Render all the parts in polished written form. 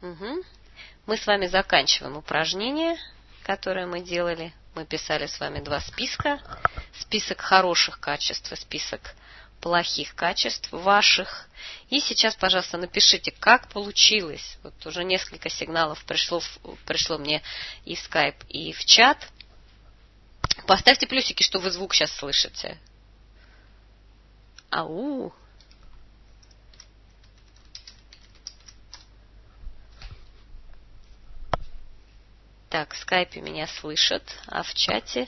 Угу. Мы с вами заканчиваем упражнение, которое мы делали. Мы писали с вами два списка. Список хороших качеств и список плохих качеств ваших. И сейчас, пожалуйста, напишите, как получилось. Вот уже несколько сигналов пришло мне и в Skype, и в чат. Поставьте плюсики, что вы звук сейчас слышите. Ау! Так, в скайпе меня слышат, а в чате...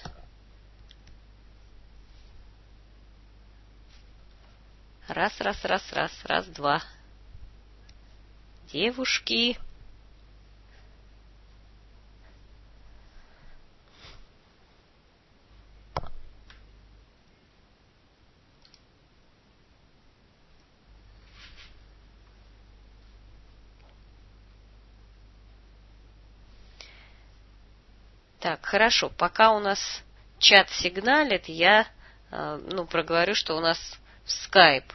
Раз, два. Девушки. Так, хорошо. Пока у нас чат сигналит, я проговорю, что у нас Skype.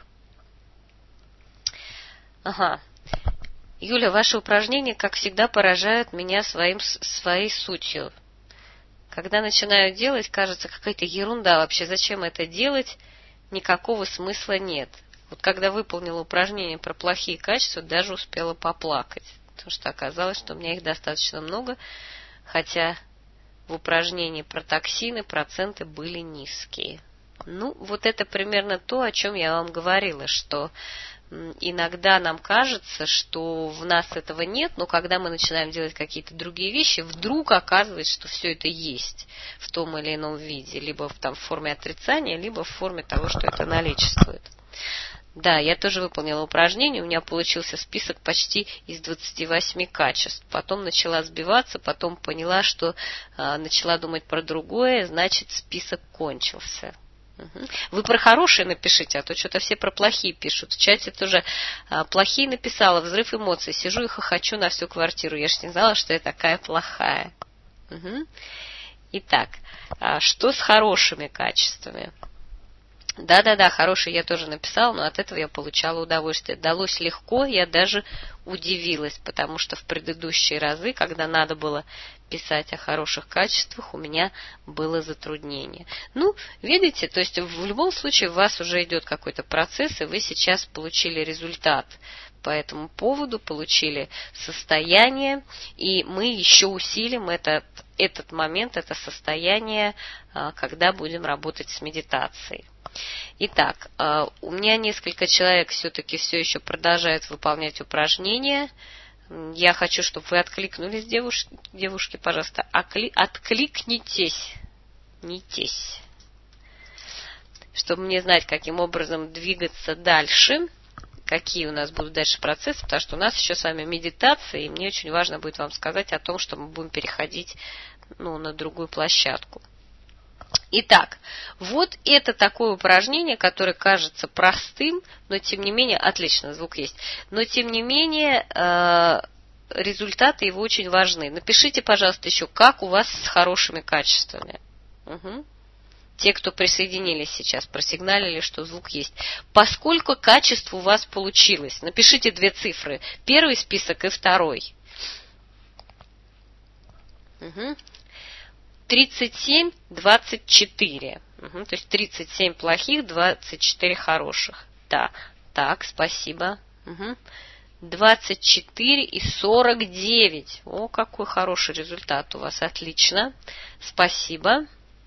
Ага. Юля, ваши упражнения, как всегда, поражают меня своей сутью. Когда начинаю делать, кажется, какая-то ерунда вообще. Зачем это делать? Никакого смысла нет. Вот когда выполнила упражнение про плохие качества, даже успела поплакать. Потому что оказалось, что у меня их достаточно много, хотя в упражнении про токсины проценты были низкие. Ну, вот это примерно то, о чем я вам говорила, что иногда нам кажется, что в нас этого нет, но когда мы начинаем делать какие-то другие вещи, вдруг оказывается, что все это есть в том или ином виде, либо в форме отрицания, либо в форме того, что это наличествует. Да, я тоже выполнила упражнение, у меня получился список почти из 28 качеств. Потом начала сбиваться, потом поняла, что начала думать про другое, значит, список кончился. Вы про хорошие напишите, а то что-то все про плохие пишут. В чате тоже плохие написала, взрыв эмоций. Сижу и хохочу на всю квартиру. Я ж не знала, что я такая плохая. Итак, что с хорошими качествами? Да, хорошие я тоже написала, но от этого я получала удовольствие. Далось легко, я даже удивилась, потому что в предыдущие разы, когда надо было писать о хороших качествах, у меня было затруднение. Ну, видите, то есть в любом случае у вас уже идет какой-то процесс, и вы сейчас получили результат по этому поводу, получили состояние, и мы еще усилим этот момент, это состояние, когда будем работать с медитацией. Итак, у меня несколько человек все-таки все еще продолжают выполнять упражнения. Я хочу, чтобы вы откликнулись, девушки, пожалуйста, откликнитесь, чтобы мне знать, каким образом двигаться дальше, какие у нас будут дальше процессы, потому что у нас еще с вами медитация, и мне очень важно будет вам сказать о том, что мы будем переходить на другую площадку. Итак, вот это такое упражнение, которое кажется простым, но тем не менее, отлично, звук есть, но тем не менее результаты его очень важны. Напишите, пожалуйста, еще, как у вас с хорошими качествами. Те, кто присоединились сейчас, просигналили, что звук есть. Поскольку качеств у вас получилось, напишите две цифры. Первый список и второй. 37, 24. То есть 37 плохих, 24 хороших. Да, так, спасибо. 24 и 49. О, какой хороший результат у вас, отлично. Спасибо.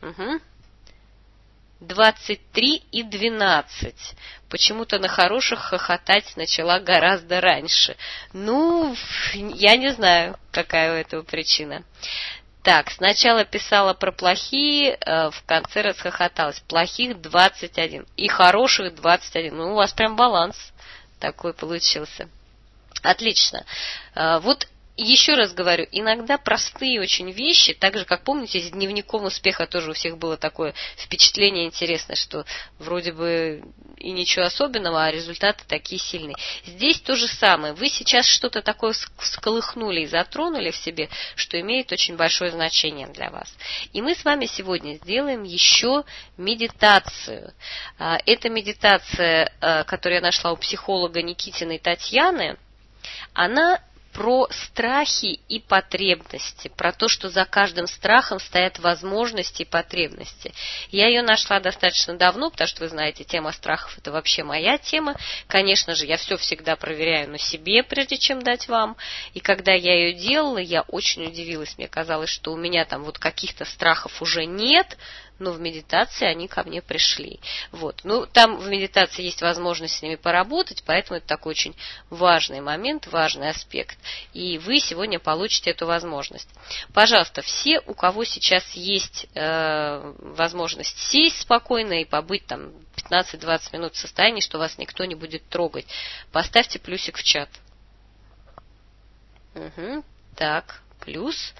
23 и 12. Почему-то на хороших хохотать начала гораздо раньше. Ну, я не знаю, какая у этого причина. Так, сначала писала про плохие, в конце расхохоталась. Плохих 21 и хороших 21. Ну, у вас прям баланс такой получился. Отлично. Вот еще раз говорю, иногда простые очень вещи, так же, как помните, с дневником успеха тоже у всех было такое впечатление интересное, что вроде бы и ничего особенного, а результаты такие сильные. Здесь то же самое. Вы сейчас что-то такое всколыхнули и затронули в себе, что имеет очень большое значение для вас. И мы с вами сегодня сделаем еще медитацию. Эта медитация, которую я нашла у психолога Никитиной Татьяны, она про страхи и потребности, про то, что за каждым страхом стоят возможности и потребности. Я ее нашла достаточно давно, потому что, вы знаете, тема страхов – это вообще моя тема. Конечно же, я все всегда проверяю на себе, прежде чем дать вам. И когда я ее делала, я очень удивилась. Мне казалось, что у меня там вот каких-то страхов уже нет, но в медитации они ко мне пришли. Вот. Ну, там в медитации есть возможность с ними поработать, поэтому это такой очень важный момент, важный аспект. И вы сегодня получите эту возможность. Пожалуйста, все, у кого сейчас есть возможность сесть спокойно и побыть там 15-20 минут в состоянии, что вас никто не будет трогать, поставьте плюсик в чат. Угу. Так, плюс.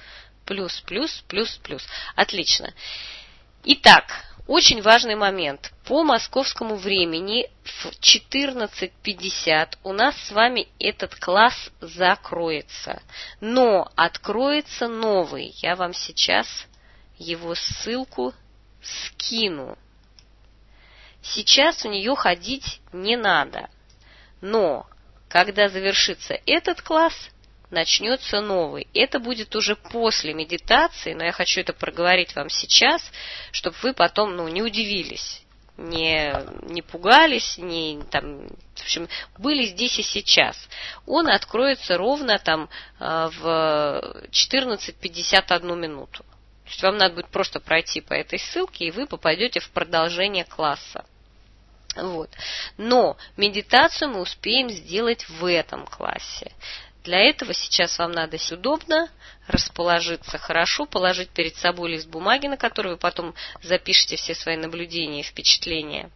Отлично. Итак, очень важный момент. По московскому времени в 14:50 у нас с вами этот класс закроется. Но откроется новый. Я вам сейчас его ссылку скину. Сейчас в нее ходить не надо. Но когда завершится этот класс, начнется новый. Это будет уже после медитации, но я хочу это проговорить вам сейчас, чтобы вы потом не удивились, не пугались, в общем, были здесь и сейчас. Он откроется ровно там в 14:51 минуту. То есть вам надо будет просто пройти по этой ссылке, и вы попадете в продолжение класса. Вот. Но медитацию мы успеем сделать в этом классе. Для этого сейчас вам надо удобно расположиться хорошо, положить перед собой лист бумаги, на который вы потом запишете все свои наблюдения и впечатления.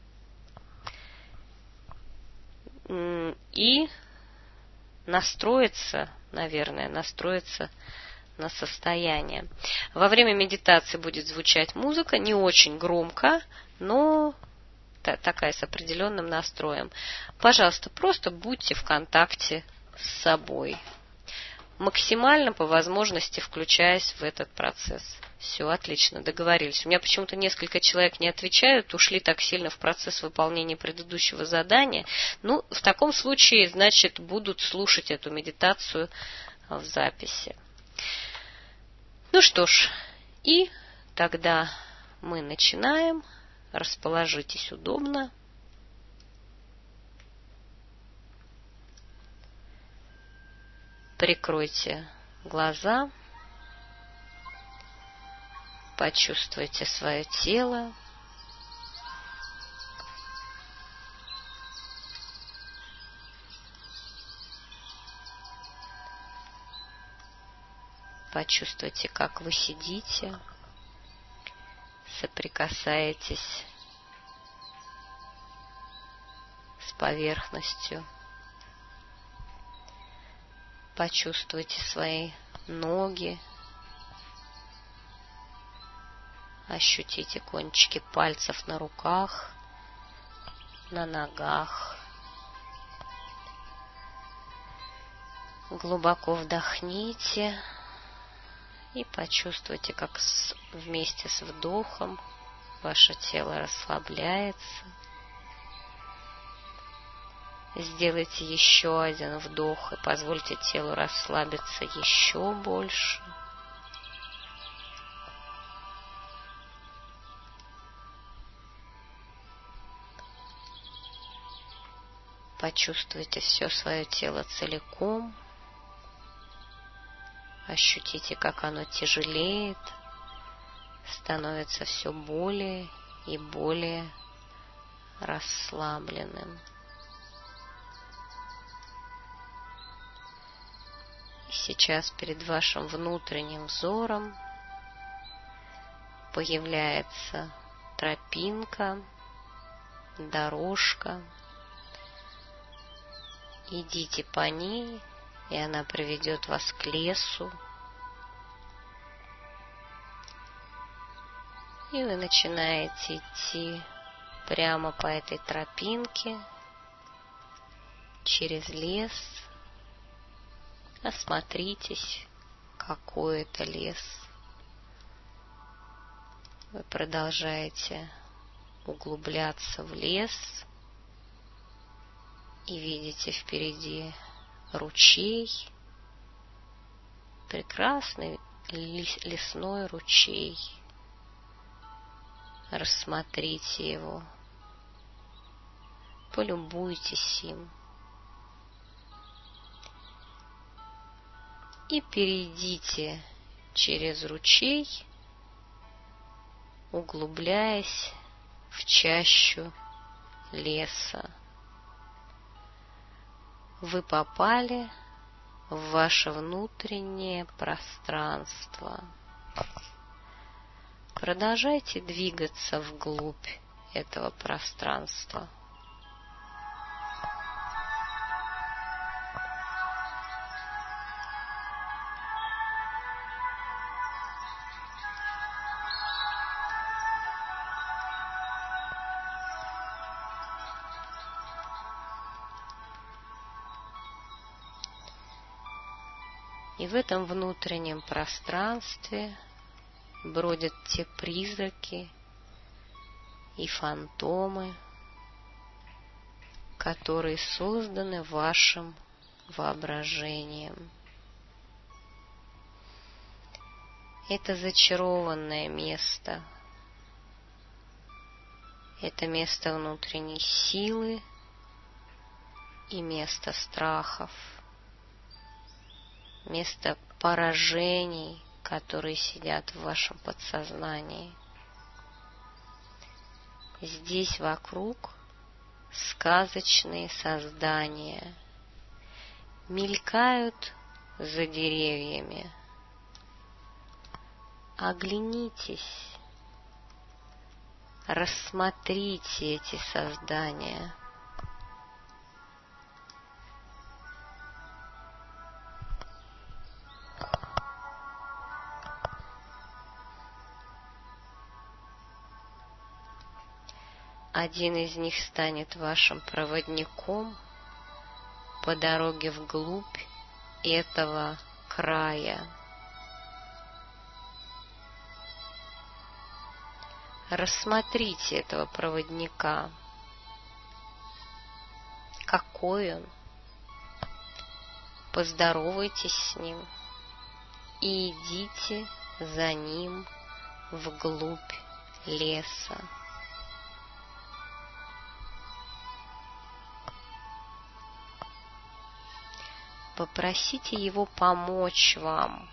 И настроиться на состояние. Во время медитации будет звучать музыка, не очень громко, но такая с определенным настроем. Пожалуйста, просто будьте в контакте с собой, максимально по возможности включаясь в этот процесс. Все, отлично, договорились. У меня почему-то несколько человек не отвечают, ушли так сильно в процесс выполнения предыдущего задания. Ну, в таком случае, значит, будут слушать эту медитацию в записи. Ну что ж, и тогда мы начинаем. Расположитесь удобно. Прикройте глаза, почувствуйте свое тело, почувствуйте, как вы сидите, соприкасаетесь с поверхностью. Почувствуйте свои ноги, ощутите кончики пальцев на руках, на ногах. Глубоко вдохните и почувствуйте, как вместе с вдохом ваше тело расслабляется. Сделайте еще один вдох и позвольте телу расслабиться еще больше. Почувствуйте все свое тело целиком. Ощутите, как оно тяжелеет, становится все более и более расслабленным. И сейчас перед вашим внутренним взором появляется тропинка, дорожка. Идите по ней, и она приведет вас к лесу. И вы начинаете идти прямо по этой тропинке через лес. Осмотритесь, какой это лес. Вы продолжаете углубляться в лес и видите впереди ручей, прекрасный лесной ручей. Рассмотрите его, полюбуйтесь им и перейдите через ручей, углубляясь в чащу леса. Вы попали в ваше внутреннее пространство. Продолжайте двигаться вглубь этого пространства. И в этом внутреннем пространстве бродят те призраки и фантомы, которые созданы вашим воображением. Это зачарованное место. Это место внутренней силы и место страхов. Место поражений, которые сидят в вашем подсознании. Здесь вокруг сказочные создания мелькают за деревьями. Оглянитесь, рассмотрите эти создания. Один из них станет вашим проводником по дороге вглубь этого края. Рассмотрите этого проводника. Какой он? Поздоровайтесь с ним и идите за ним вглубь леса. Попросите его помочь вам.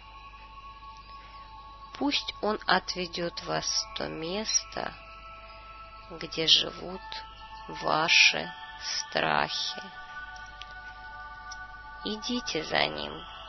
Пусть он отведет вас в то место, где живут ваши страхи. Идите за ним.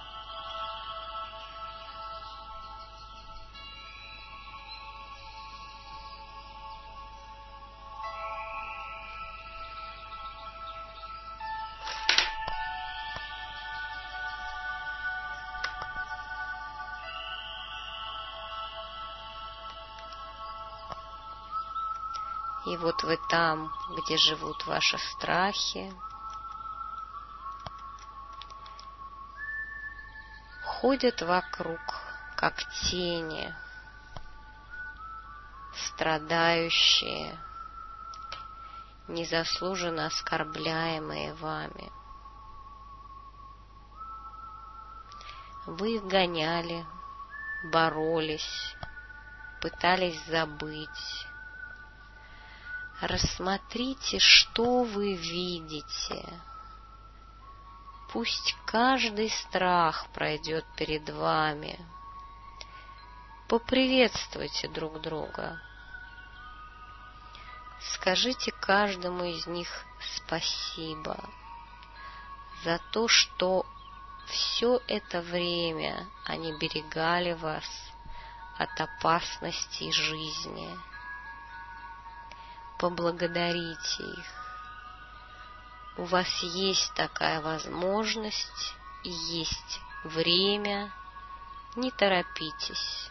И вот вы там, где живут ваши страхи, ходят вокруг, как тени, страдающие, незаслуженно оскорбляемые вами. Вы их гоняли, боролись, пытались забыть. Рассмотрите, что вы видите. Пусть каждый страх пройдет перед вами. Поприветствуйте друг друга. Скажите каждому из них спасибо за то, что все это время они берегали вас от опасностей жизни. Поблагодарите их. У вас есть такая возможность и есть время. Не торопитесь.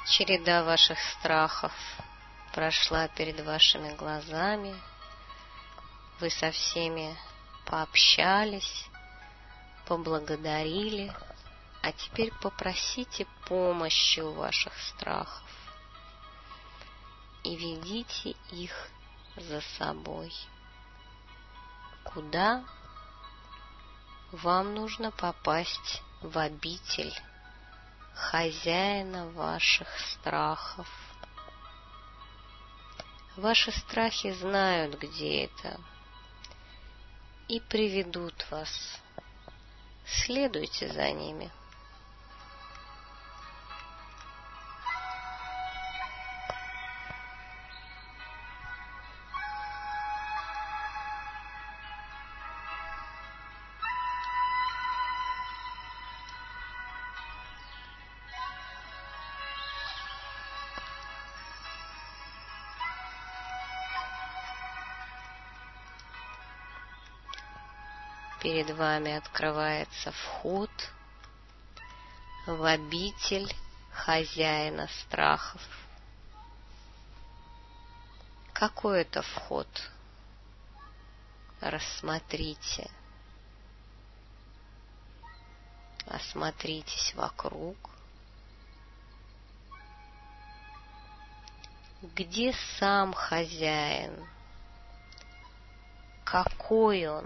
Череда ваших страхов прошла перед вашими глазами. Вы со всеми пообщались, поблагодарили, а теперь попросите помощи у ваших страхов и ведите их за собой. Куда? Вам нужно попасть в обитель хозяина ваших страхов. Ваши страхи знают, где это, и приведут вас. Следуйте за ними. Перед вами открывается вход в обитель хозяина страхов. Какой это вход? Рассмотрите. Осмотритесь вокруг. Где сам хозяин? Какой он?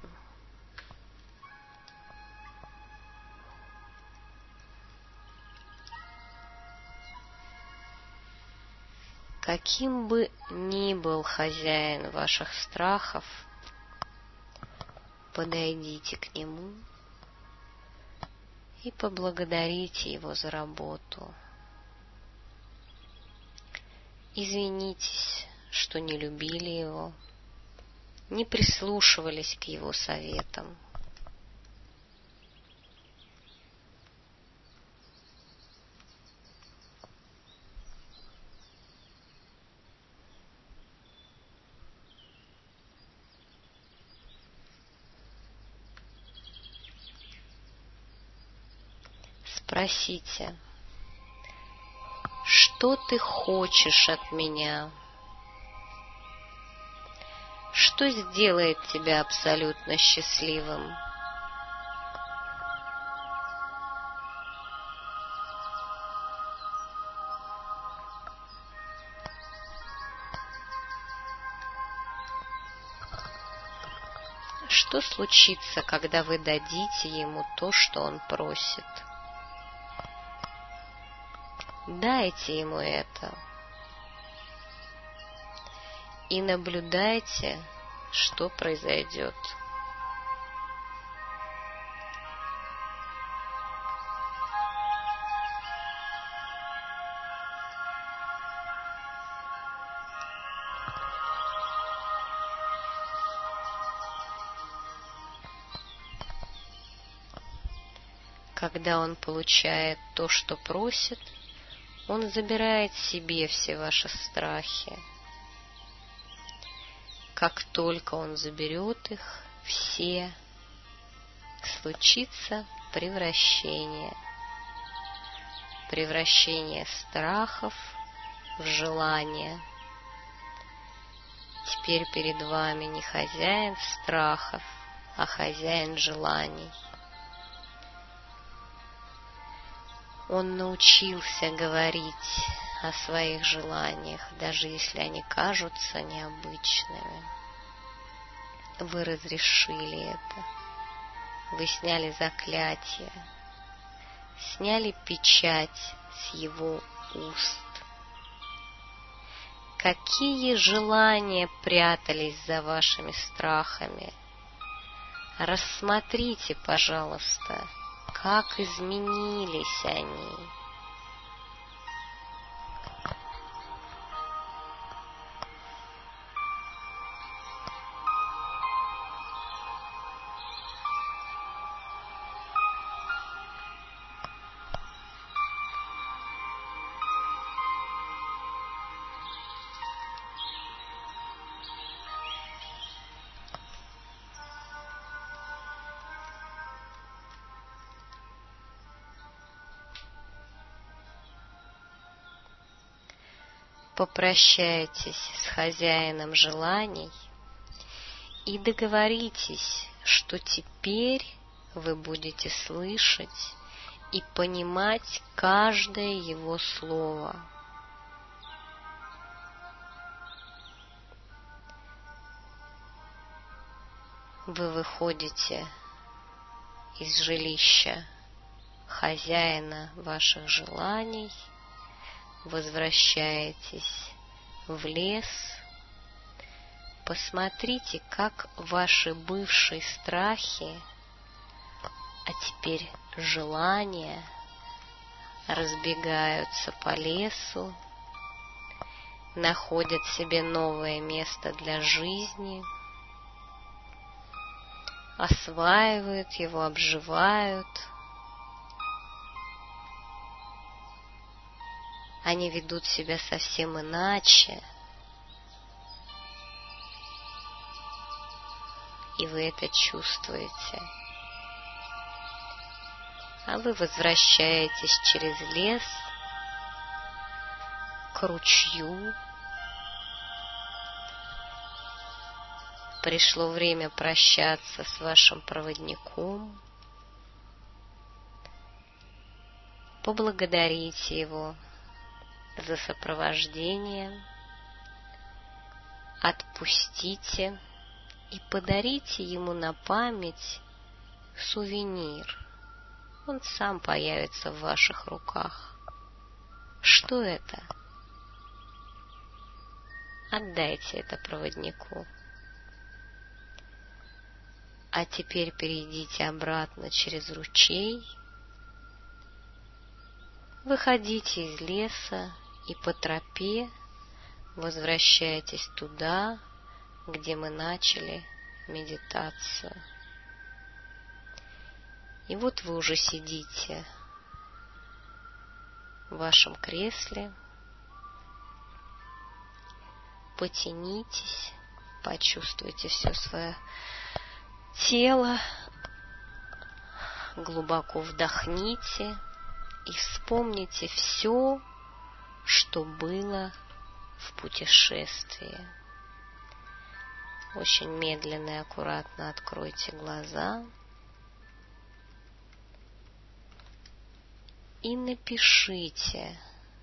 Каким бы ни был хозяин ваших страхов, подойдите к нему и поблагодарите его за работу. Извинитесь, что не любили его, не прислушивались к его советам. Спросите, что ты хочешь от меня? Что сделает тебя абсолютно счастливым? Что случится, когда вы дадите ему то, что он просит? Дайте ему это. И наблюдайте, что произойдет. Когда он получает то, что просит, он забирает себе все ваши страхи. Как только он заберет их все, случится превращение. Превращение страхов в желание. Теперь перед вами не хозяин страхов, а хозяин желаний. Он научился говорить о своих желаниях, даже если они кажутся необычными. Вы разрешили это. Вы сняли заклятие, сняли печать с его уст. Какие желания прятались за вашими страхами? Рассмотрите, пожалуйста, как изменились они. попрощайтесь с хозяином желаний и договоритесь, что теперь вы будете слышать и понимать каждое его слово. Вы выходите из жилища хозяина ваших желаний, возвращаетесь в лес. Посмотрите, как ваши бывшие страхи, а теперь желания, разбегаются по лесу, находят себе новое место для жизни, осваивают его, обживают. Они ведут себя совсем иначе, и вы это чувствуете. А вы возвращаетесь через лес к ручью. Пришло время прощаться с вашим проводником. Поблагодарите его за сопровождение. Отпустите и подарите ему на память сувенир. Он сам появится в ваших руках. Что это? Отдайте это проводнику. А теперь перейдите обратно через ручей. Выходите из леса и по тропе возвращайтесь туда, где мы начали медитацию. И вот вы уже сидите в вашем кресле. Потянитесь, почувствуйте все свое тело, глубоко вдохните и вспомните все, что было в путешествии. Очень медленно и аккуратно откройте глаза и напишите,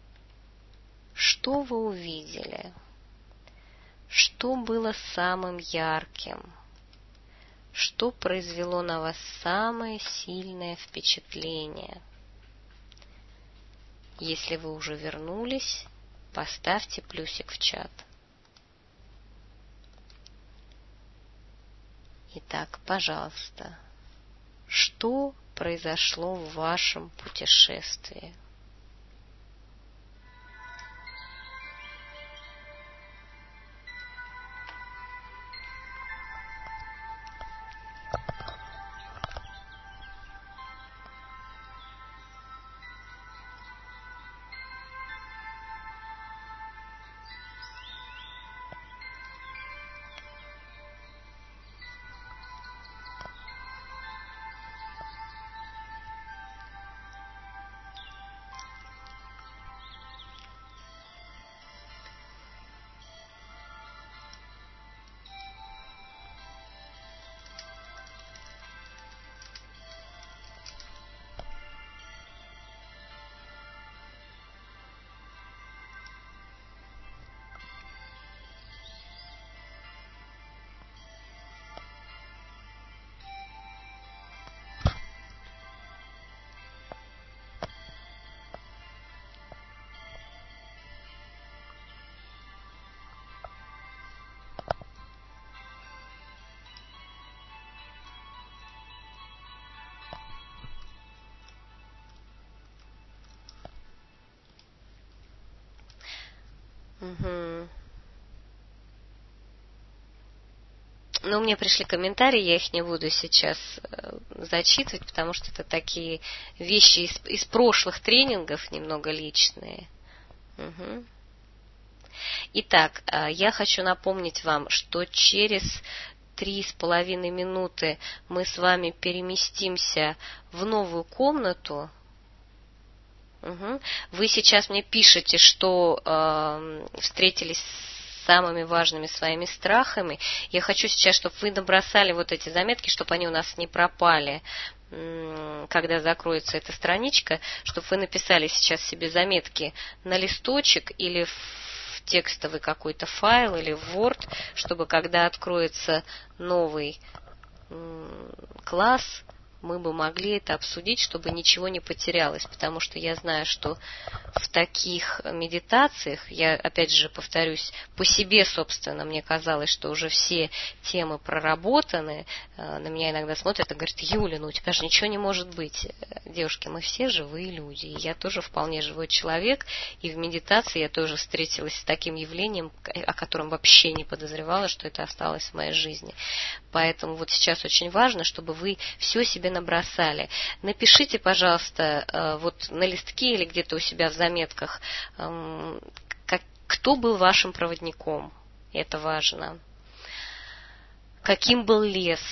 что вы увидели, что было самым ярким, что произвело на вас самое сильное впечатление. Если вы уже вернулись, поставьте плюсик в чат. Итак, пожалуйста, что произошло в вашем путешествии? Угу. Ну, мне пришли комментарии, я их не буду сейчас зачитывать, потому что это такие вещи из прошлых тренингов, немного личные. Угу. Итак, я хочу напомнить вам, что через 3,5 минуты мы с вами переместимся в новую комнату, Угу. Вы сейчас мне пишете, что встретились с самыми важными своими страхами. Я хочу сейчас, чтобы вы набросали вот эти заметки, чтобы они у нас не пропали, когда закроется эта страничка, чтобы вы написали сейчас себе заметки на листочек или в текстовый какой-то файл или в Word, чтобы когда откроется новый класс, мы бы могли это обсудить, чтобы ничего не потерялось, потому что я знаю, что в таких медитациях, я опять же повторюсь, по себе, собственно, мне казалось, что уже все темы проработаны, на меня иногда смотрят и говорят: Юля, ну у тебя же ничего не может быть. Девушки, мы все живые люди, и я тоже вполне живой человек, и в медитации я тоже встретилась с таким явлением, о котором вообще не подозревала, что это осталось в моей жизни. Поэтому вот сейчас очень важно, чтобы вы все себе набросали. Напишите, пожалуйста, вот на листке или где-то у себя в заметках, кто был вашим проводником. Это важно. Каким был лес?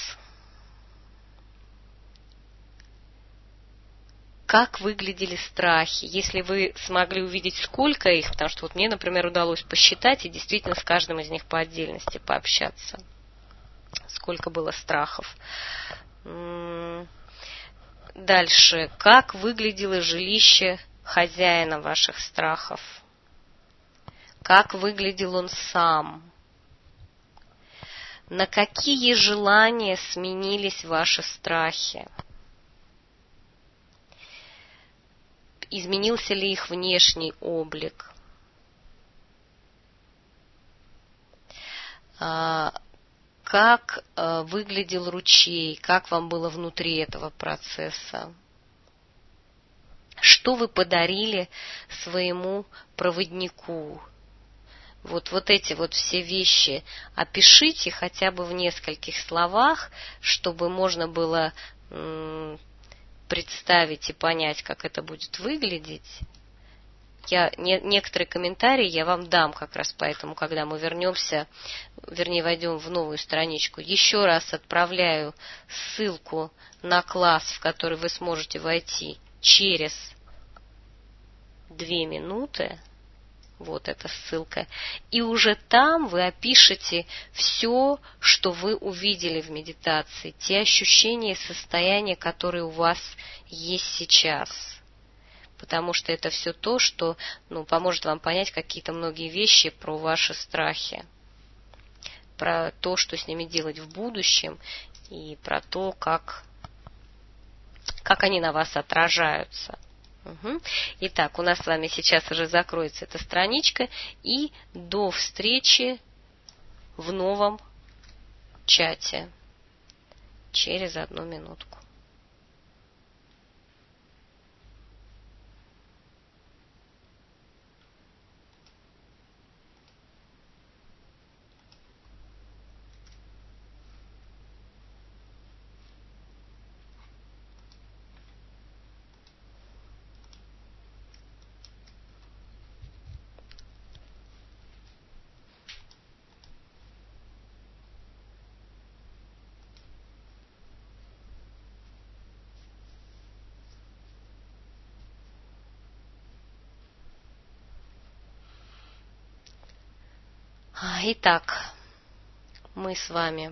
Как выглядели страхи? Если вы смогли увидеть, сколько их, потому что вот мне, например, удалось посчитать и действительно с каждым из них по отдельности пообщаться. Сколько было страхов. Дальше. Как выглядело жилище хозяина ваших страхов? Как выглядел он сам? На какие желания сменились ваши страхи? Изменился ли их внешний облик? Как выглядел ручей? Как вам было внутри этого процесса? Что вы подарили своему проводнику? Вот эти вот все вещи опишите хотя бы в нескольких словах, чтобы можно было представить и понять, как это будет выглядеть. Некоторые комментарии я вам дам как раз поэтому, когда мы вернемся, вернее, войдем в новую страничку. Еще раз отправляю ссылку на класс, в который вы сможете войти через 2 минуты. Вот эта ссылка. И уже там вы опишете все, что вы увидели в медитации, те ощущения и состояния, которые у вас есть сейчас. Потому что это все то, что поможет вам понять какие-то многие вещи про ваши страхи, про то, что с ними делать в будущем, и про то, как они на вас отражаются. Угу. Итак, у нас с вами сейчас уже закроется эта страничка, и до встречи в новом чате через 1 минутку. Итак, мы с вами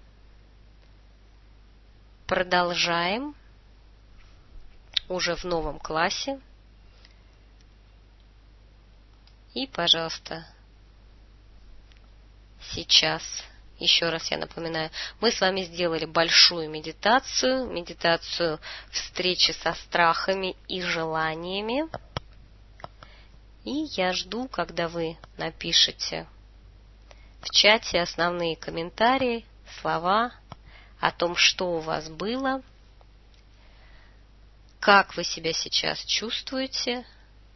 продолжаем уже в новом классе. И, пожалуйста, сейчас, еще раз я напоминаю, мы с вами сделали большую медитацию встречи со страхами и желаниями. И я жду, когда вы напишете в чате основные комментарии, слова о том, что у вас было, как вы себя сейчас чувствуете.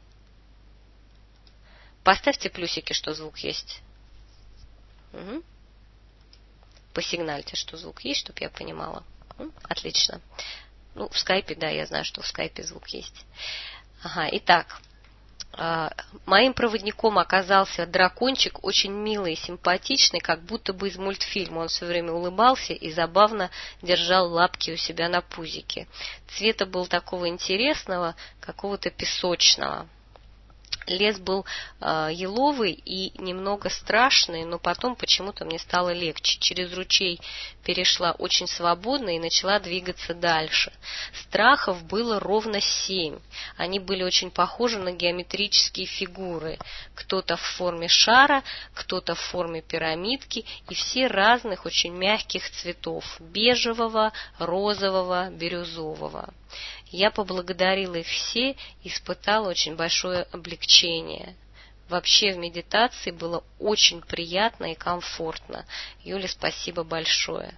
Поставьте плюсики, что звук есть. Угу. Посигнальте, что звук есть, чтобы я понимала. Отлично. В скайпе, да, я знаю, что в скайпе звук есть. Итак, Моим проводником оказался дракончик, очень милый и симпатичный, как будто бы из мультфильма. Он все время улыбался и забавно держал лапки у себя на пузике. Цвета был такого интересного, какого-то песочного. Лес был еловый и немного страшный, но потом почему-то мне стало легче. Через ручей перешла очень свободно и начала двигаться дальше. Страхов было ровно 7. Они были очень похожи на геометрические фигуры. Кто-то в форме шара, кто-то в форме пирамидки, и все разных, очень мягких цветов: бежевого, розового, бирюзового. Я поблагодарила их все и испытала очень большое облегчение. Вообще в медитации было очень приятно и комфортно. Юля, спасибо большое.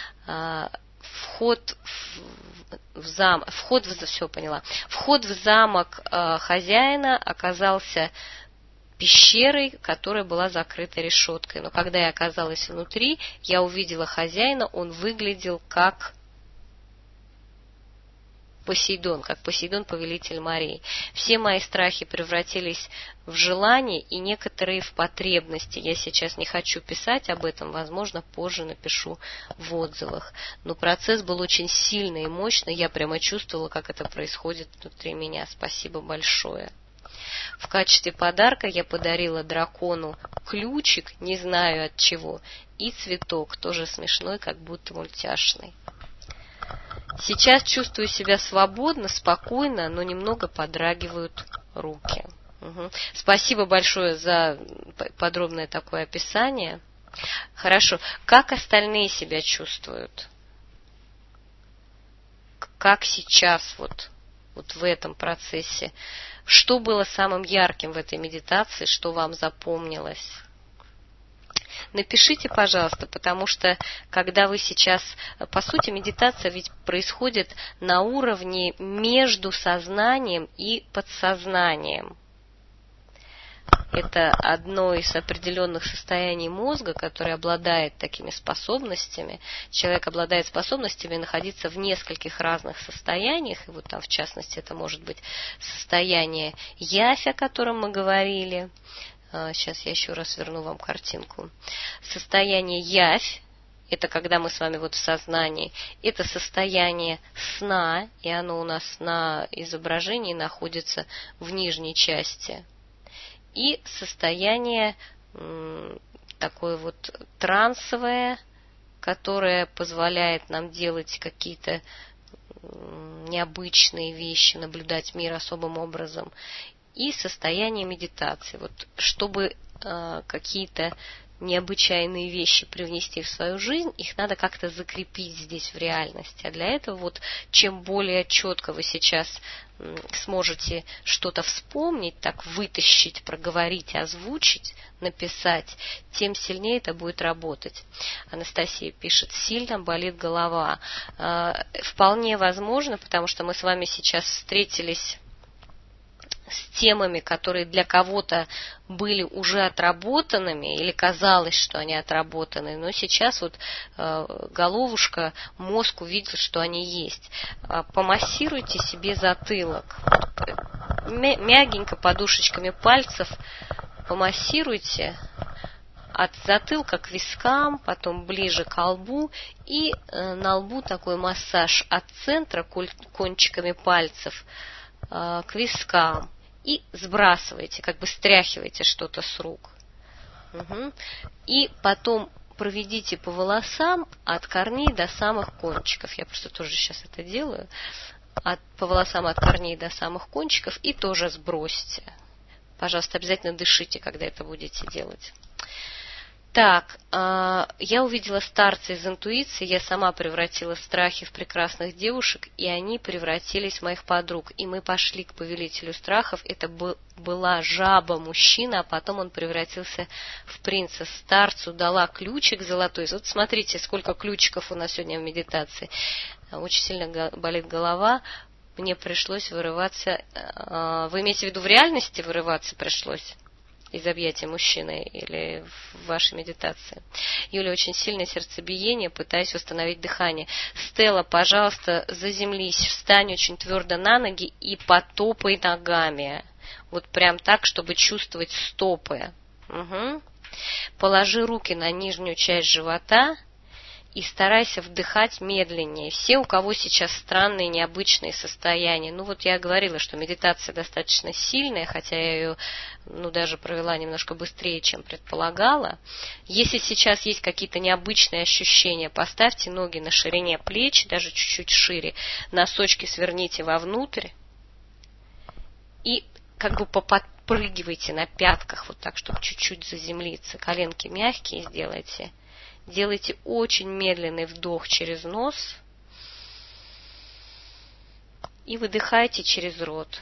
Вход в замок хозяина оказался пещерой, которая была закрыта решеткой. Но когда я оказалась внутри, я увидела хозяина, он выглядел как Посейдон, повелитель морей. Все мои страхи превратились в желания и некоторые в потребности. Я сейчас не хочу писать об этом, возможно, позже напишу в отзывах. Но процесс был очень сильный и мощный, я прямо чувствовала, как это происходит внутри меня. Спасибо большое. В качестве подарка я подарила дракону ключик, не знаю от чего, и цветок, тоже смешной, как будто мультяшный. Сейчас чувствую себя свободно, спокойно, но немного подрагивают руки. Спасибо большое за подробное такое описание. Хорошо. Как остальные себя чувствуют? Как сейчас вот в этом процессе? Что было самым ярким в этой медитации, что вам запомнилось? Напишите, пожалуйста, потому что когда вы сейчас, по сути, медитация ведь происходит на уровне между сознанием и подсознанием. Это одно из определенных состояний мозга, которое обладает такими способностями. Человек обладает способностями находиться в нескольких разных состояниях. И вот там, в частности, это может быть состояние явь, о котором мы говорили. Сейчас я еще раз верну вам картинку. Состояние явь — это когда мы с вами вот в сознании. Это состояние сна, и оно у нас на изображении находится в нижней части. И состояние такое вот трансовое, которое позволяет нам делать какие-то необычные вещи, наблюдать мир особым образом. И состояние медитации. Вот, чтобы какие-то необычайные вещи привнести в свою жизнь, их надо как-то закрепить здесь в реальности. А для этого вот чем более четко вы сейчас сможете что-то вспомнить, так вытащить, проговорить, озвучить, написать, тем сильнее это будет работать. Анастасия пишет: сильно болит голова. Вполне возможно, потому что мы с вами сейчас встретились с темами, которые для кого-то были уже отработанными, или казалось, что они отработаны, но сейчас вот головушка, мозг увидел, что они есть. Помассируйте себе затылок. Мягенько подушечками пальцев помассируйте от затылка к вискам, потом ближе к лбу, и на лбу такой массаж от центра кончиками пальцев к вискам. И сбрасываете, как бы стряхиваете что-то с рук. И потом проведите по волосам от корней до самых кончиков. Я просто тоже сейчас это делаю. По волосам от корней до самых кончиков и тоже сбросьте. Пожалуйста, обязательно дышите, когда это будете делать. Так, я увидела старца из интуиции, я сама превратила страхи в прекрасных девушек, и они превратились в моих подруг. И мы пошли к повелителю страхов, это была жаба-мужчина, а потом он превратился в принца. Старцу дала ключик золотой. Вот смотрите, сколько ключиков у нас сегодня в медитации. Очень сильно болит голова, мне пришлось вырываться. Вы имеете в виду в реальности вырываться пришлось? Из объятия мужчины или в вашей медитации. Юля, очень сильное сердцебиение, пытаюсь восстановить дыхание. Стелла, пожалуйста, заземлись, встань очень твердо на ноги и потопай ногами. Вот прям так, чтобы чувствовать стопы. Угу. Положи руки на нижнюю часть живота и старайся вдыхать медленнее. Все, у кого сейчас странные, необычные состояния. Ну вот я говорила, что медитация достаточно сильная, хотя я ее даже провела немножко быстрее, чем предполагала. Если сейчас есть какие-то необычные ощущения, поставьте ноги на ширине плеч, даже чуть-чуть шире, носочки сверните вовнутрь и как бы поподпрыгивайте на пятках, вот так, чтобы чуть-чуть заземлиться. Коленки мягкие сделайте. Делайте очень медленный вдох через нос и выдыхайте через рот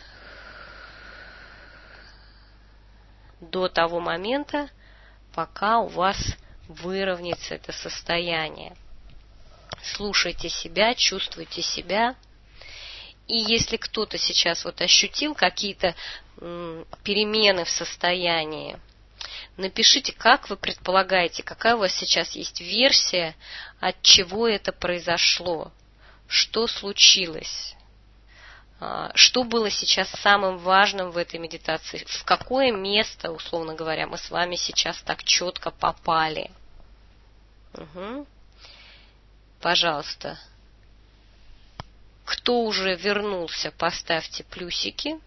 до того момента, пока у вас выровняется это состояние. Слушайте себя, чувствуйте себя. И если кто-то сейчас вот ощутил какие-то перемены в состоянии, напишите, как вы предполагаете, какая у вас сейчас есть версия, от чего это произошло, что случилось, что было сейчас самым важным в этой медитации, в какое место, условно говоря, мы с вами сейчас так четко попали. Угу. Пожалуйста. Кто уже вернулся, поставьте плюсики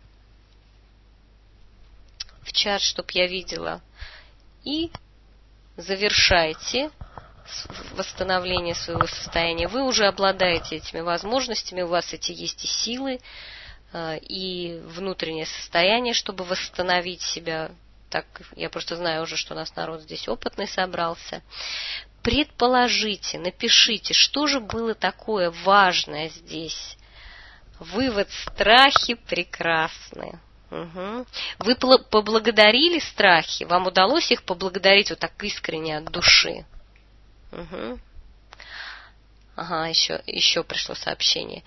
в чат, чтобы я видела. И завершайте восстановление своего состояния. Вы уже обладаете этими возможностями, у вас есть и силы, и внутреннее состояние, чтобы восстановить себя. Так, я просто знаю уже, что у нас народ здесь опытный собрался. Предположите, напишите, что же было такое важное здесь. Вывод: страхи прекрасны. Угу. Вы поблагодарили страхи? Вам удалось их поблагодарить вот так искренне от души? Угу. Ага, еще пришло сообщение.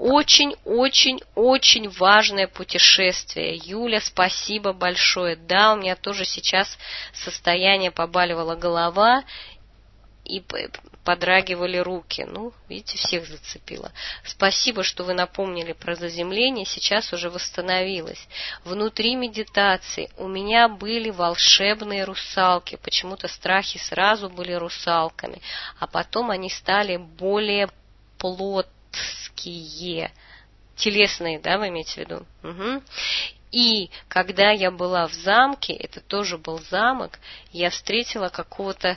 Очень важное путешествие. Юля, спасибо большое. Да, у меня тоже сейчас состояние, побаливала голова и подрагивали руки. Ну, видите, всех зацепило. Спасибо, что вы напомнили про заземление. Сейчас уже восстановилось. Внутри медитации у меня были волшебные русалки. Почему-то страхи сразу были русалками, а потом они стали более плотские. Телесные, да, вы имеете в виду? Угу. И когда я была в замке, это тоже был замок, я встретила какого-то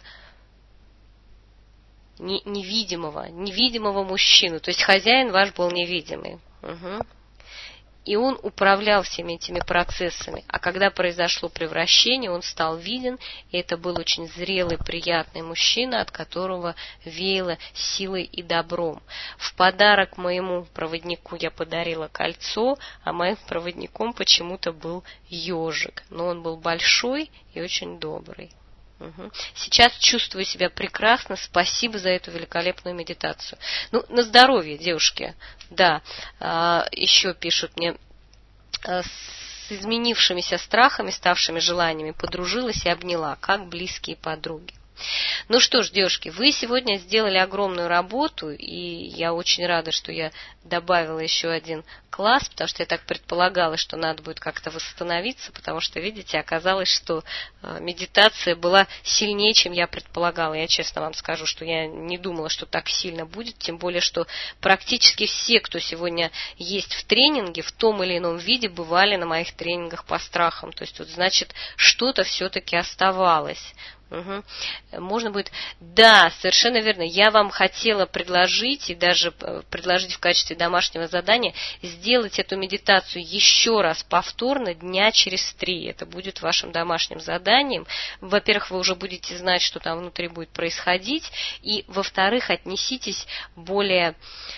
невидимого мужчину. То есть хозяин ваш был невидимый. Угу. И он управлял всеми этими процессами. А когда произошло превращение, он стал виден, и это был очень зрелый, приятный мужчина, от которого веяло силой и добром. В подарок моему проводнику я подарила кольцо, а моим проводником почему-то был ежик. Но он был большой и очень добрый. Угу. Сейчас чувствую себя прекрасно. Спасибо за эту великолепную медитацию. Ну, на здоровье, девушки. Да, еще пишут мне: с изменившимися страхами, ставшими желаниями подружилась и обняла, как близкие подруги. Ну что ж, девушки, вы сегодня сделали огромную работу, и я очень рада, что я добавила еще один класс, потому что я так предполагала, что надо будет как-то восстановиться, потому что, видите, оказалось, что медитация была сильнее, чем я предполагала. Я честно вам скажу, что я не думала, что так сильно будет, тем более, что практически все, кто сегодня есть в тренинге, в том или ином виде бывали на моих тренингах по страхам. То есть, вот, значит, что-то все-таки оставалось. Угу. Можно будет... Да, совершенно верно. Я вам хотела предложить, и даже предложить в качестве домашнего задания, сделать эту медитацию еще раз повторно дня через 3. Это будет вашим домашним заданием. Во-первых, вы уже будете знать, что там внутри будет происходить. И, во-вторых, отнеситесь более...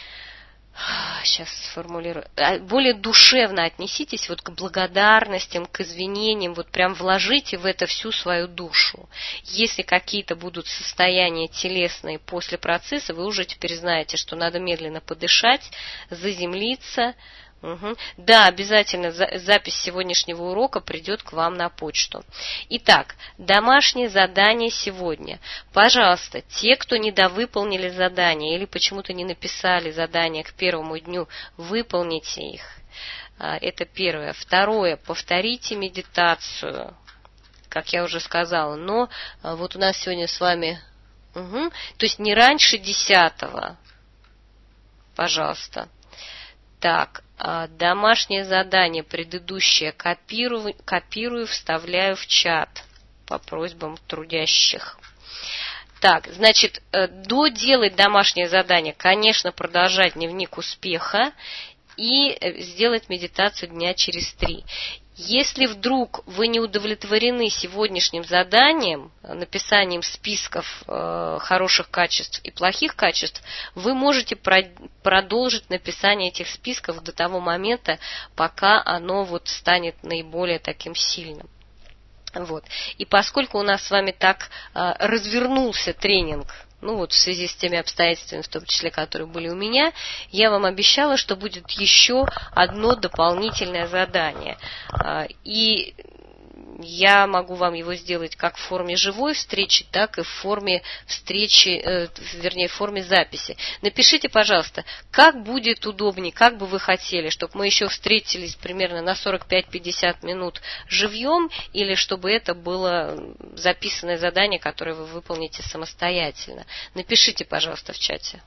Сейчас сформулирую. Более душевно отнеситесь вот к благодарностям, к извинениям, вот прям вложите в это всю свою душу. Если какие-то будут состояния телесные после процесса, вы уже теперь знаете, что надо медленно подышать, заземлиться. Угу. Да, обязательно запись сегодняшнего урока придет к вам на почту. Итак, домашнее задание сегодня. Пожалуйста, те, кто недовыполнили задание или почему-то не написали задание к первому дню, выполните их. Это первое. Второе. Повторите медитацию, как я уже сказала. Но вот у нас сегодня с вами... То есть не раньше 10-го. Пожалуйста. Так, домашнее задание предыдущее копирую, вставляю в чат по просьбам трудящих. Так, значит, доделать домашнее задание, конечно, продолжать дневник успеха и сделать медитацию дня через 3. Если вдруг вы не удовлетворены сегодняшним заданием, написанием списков хороших качеств и плохих качеств, вы можете продолжить написание этих списков до того момента, пока оно вот станет наиболее таким сильным. Вот. И поскольку у нас с вами так развернулся тренинг, ну вот в связи с теми обстоятельствами, в том числе, которые были у меня, я вам обещала, что будет еще одно дополнительное задание. И я могу вам его сделать как в форме живой встречи, так и в форме встречи, в форме записи. Напишите, пожалуйста, как будет удобнее, как бы вы хотели, чтобы мы еще встретились примерно на 45-50 минут живьем, или чтобы это было записанное задание, которое вы выполните самостоятельно. Напишите, пожалуйста, в чате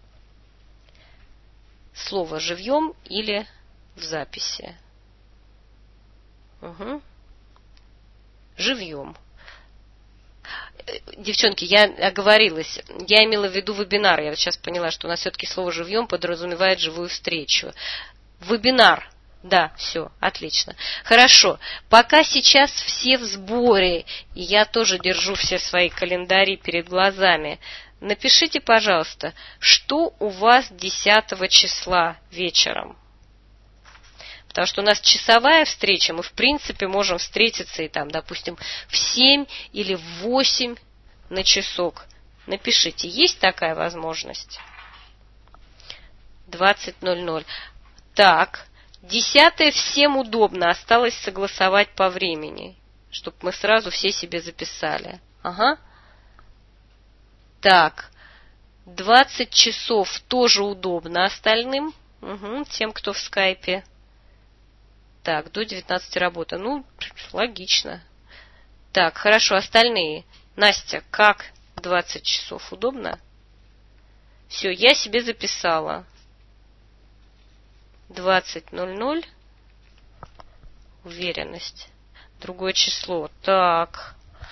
слово живьем или в записи. Угу. Живьем. Девчонки, я оговорилась. Я имела в виду вебинар. Я сейчас поняла, что у нас все-таки слово «живьем» подразумевает живую встречу. Вебинар. Да, все, отлично. Хорошо. Пока сейчас все в сборе, и я тоже держу все свои календари перед глазами, напишите, пожалуйста, что у вас 10 числа вечером. Потому что у нас часовая встреча, мы в принципе можем встретиться и там, допустим, в 7 или в 8 на часок. Напишите, есть такая возможность? 20:00. Так, 10 всем удобно, осталось согласовать по времени, чтобы мы сразу все себе записали. Ага. Так, 20 часов тоже удобно остальным, тем, кто в скайпе. Так, до 19 работа. Ну, логично. Так, хорошо, остальные. Настя, как 20 часов? Удобно? Все, я себе записала. 20:00. Уверенность. Другое число. Так.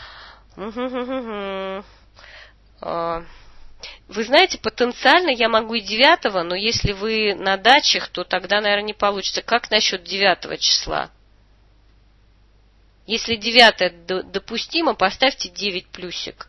Вы знаете, потенциально я могу и 9, но если вы на дачах, то тогда, наверное, не получится. Как насчет 9 числа? Если 9 допустимо, поставьте 9 плюсик.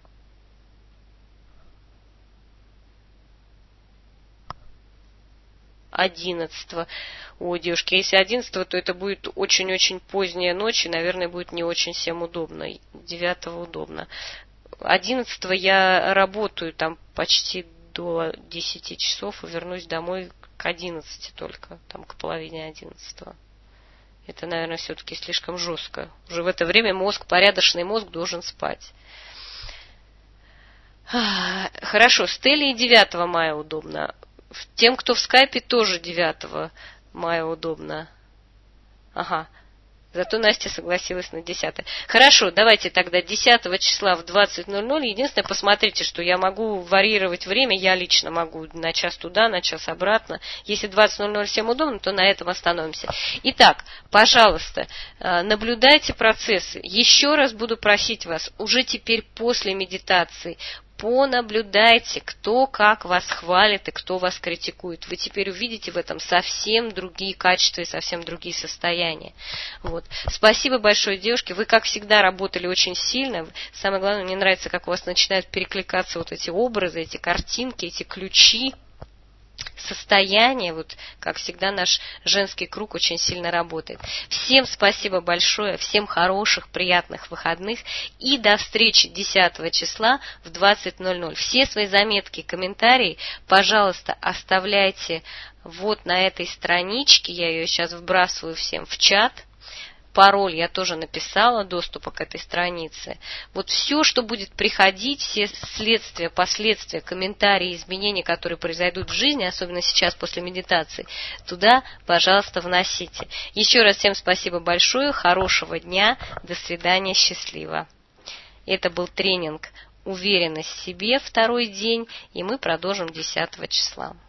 Одиннадцатого. Ой, девушки, если 11, то это будет очень-очень поздняя ночь, и, наверное, будет не очень всем удобно. 9 удобно. 11 я работаю там почти до 10 часов и вернусь домой к 11 только, там к половине 11. Это, наверное, все-таки слишком жестко. Уже в это время порядочный мозг должен спать. Хорошо, Стелле и 9 мая удобно. Тем, кто в скайпе, тоже 9 мая удобно. Ага. Зато Настя согласилась на 10. Хорошо, давайте тогда 10 числа в 20:00. Единственное, посмотрите, что я могу варьировать время. Я лично могу на час туда, на час обратно. Если 20:00 всем удобно, то на этом остановимся. Итак, пожалуйста, наблюдайте процессы. Еще раз буду просить вас, уже теперь после медитации, понаблюдайте, кто как вас хвалит и кто вас критикует. Вы теперь увидите в этом совсем другие качества и совсем другие состояния. Вот. Спасибо большое, девушки. Вы, как всегда, работали очень сильно. Самое главное, мне нравится, как у вас начинают перекликаться вот эти образы, эти картинки, эти ключи, состояние. Вот, как всегда, наш женский круг очень сильно работает. Всем спасибо большое, всем хороших, приятных выходных и до встречи 10 числа в 20:00. Все свои заметки, комментарии, пожалуйста, оставляйте вот на этой страничке. Я ее сейчас вбрасываю всем в чат. пароль я тоже написала доступа к этой странице. Вот все, что будет приходить, все следствия, последствия, комментарии, изменения, которые произойдут в жизни, особенно сейчас после медитации, туда, пожалуйста, вносите. Еще раз всем спасибо большое, хорошего дня, до свидания, счастливо. Это был тренинг «Уверенность в себе», второй день, и мы продолжим 10 числа.